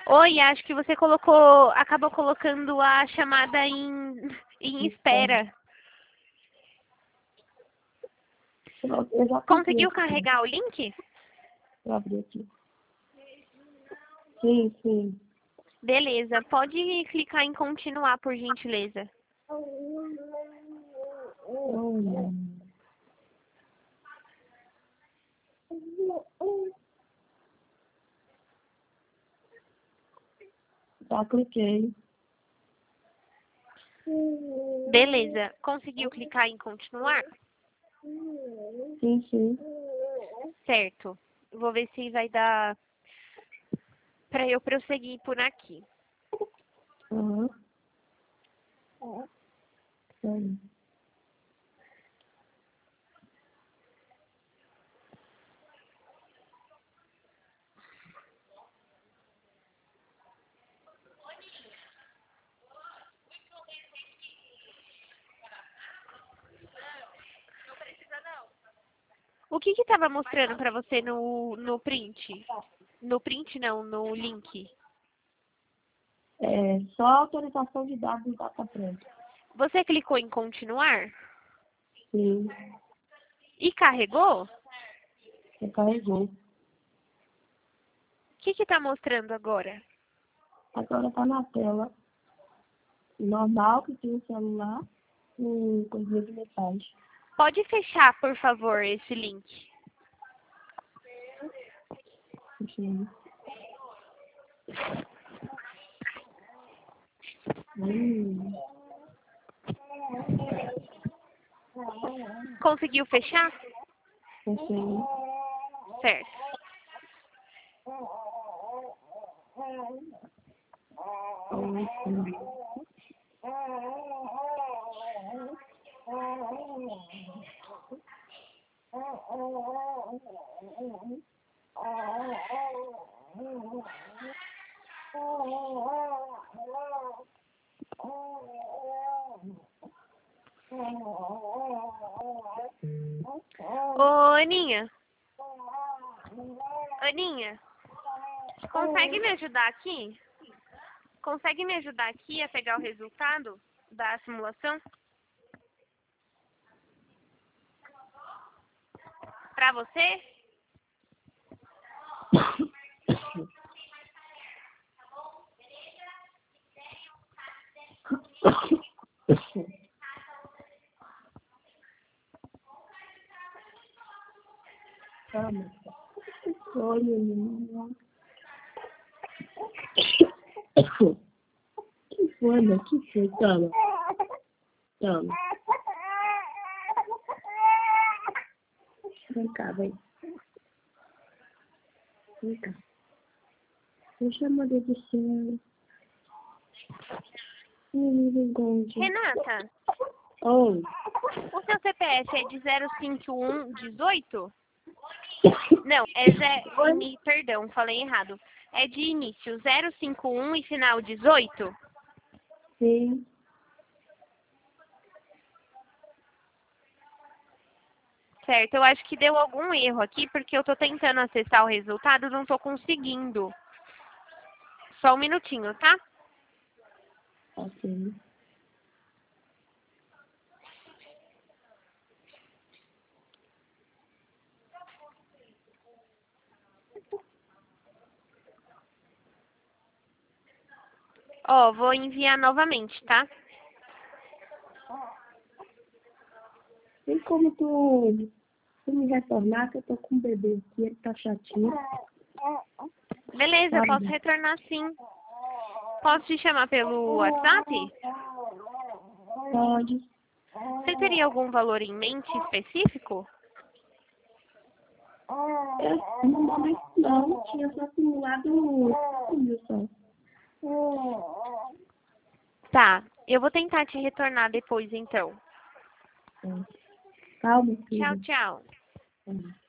Oi, acho que você acabou colocando a chamada em espera. Eu já Conseguiu cliquei aqui. carregar o link? Eu abri aqui. Sim, sim. Beleza, pode clicar em continuar, por gentileza. Olha. Já cliquei. Beleza, conseguiu clicar em continuar? Sim, sim. Certo. Vou ver se vai dar para eu prosseguir por aqui. Aham. Sim. O que estava mostrando para você no print? No print não, no link. É só autorização de dados data pronta. Você clicou em continuar Sim. e carregou? Recarregou. O que está mostrando agora? Agora tá na tela normal que tem o celular com coisinha de mensagem. Pode fechar, por favor, esse link. Fechei. Conseguiu fechar? Fechei. Certo. Ô, Aninha. Aninha, consegue me ajudar aqui? Consegue me ajudar aqui a pegar o resultado da simulação? Para você? Calma. Oi, menina. Que foi, meu? Que foi? Calma. Calma. Vem cá, vem. Vem cá. Deixa a Maria do céu. Renata, Oi. o seu CPF é de 05118? Não, perdão, falei errado. É de início 051 e final 18? Sim. Certo, eu acho que deu algum erro aqui, porque eu tô tentando acessar o resultado e não tô conseguindo. Só um minutinho, tá? Ok. Ó, vou enviar novamente, tá? Tem como tu me retornar, que eu tô com um bebê aqui, ele tá chatinho. Beleza, eu posso Sabe? retornar sim. Posso te chamar pelo WhatsApp? Pode. Você teria algum valor em mente específico? No momento não, tinha só simulado 5.000 só. Tá, eu vou tentar te retornar depois então. Calma, Tchau, filho. tchau.